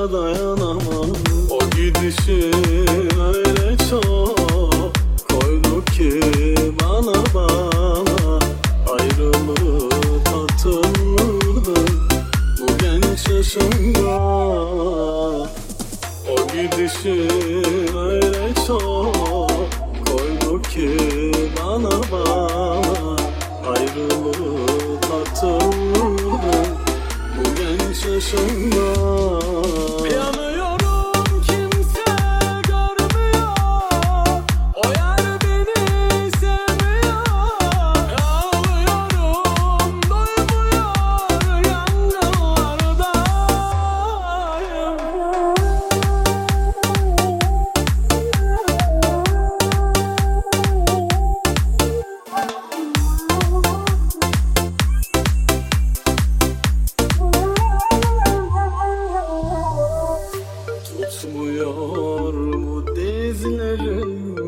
dayanamam. O gidişi öyle çok koydu ki bana ayrılığı tatıldım bu genç yaşımda. O gidişi öyle çok koydu ki bana ayrılığı tatıldım bu genç yaşımda. Yanıyorum, kimse görmüyor, o yer beni sevmiyor. Ağlıyorum, doymuyor yangınlardayım. Tutmuyor bu dizlerim,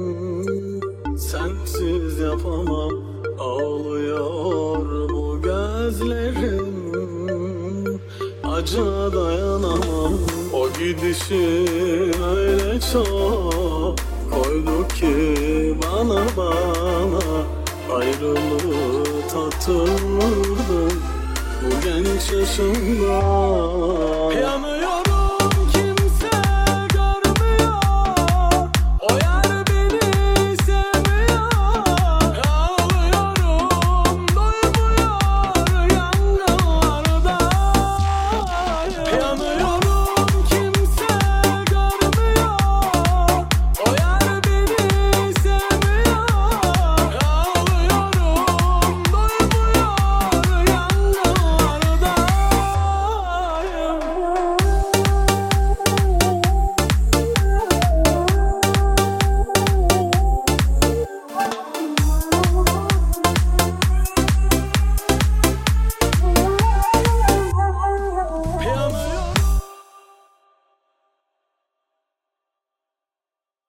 sensiz yapamam. Ağlıyor bu gözlerim, acıya dayanamam. O gidişi öyle çok koydu ki bana ayrılığı tatıldım bu genç yaşımda.